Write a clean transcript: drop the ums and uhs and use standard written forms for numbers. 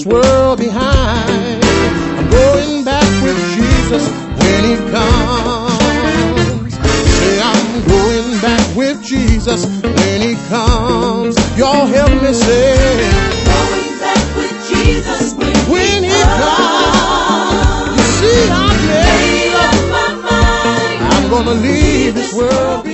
this world behind. I'm going back with Jesus when he comes. Say I'm going back with Jesus when he comes. Y'all help me say, going back with Jesus when he comes. You see, I've made up my mind. I'm gonna leave this world behind.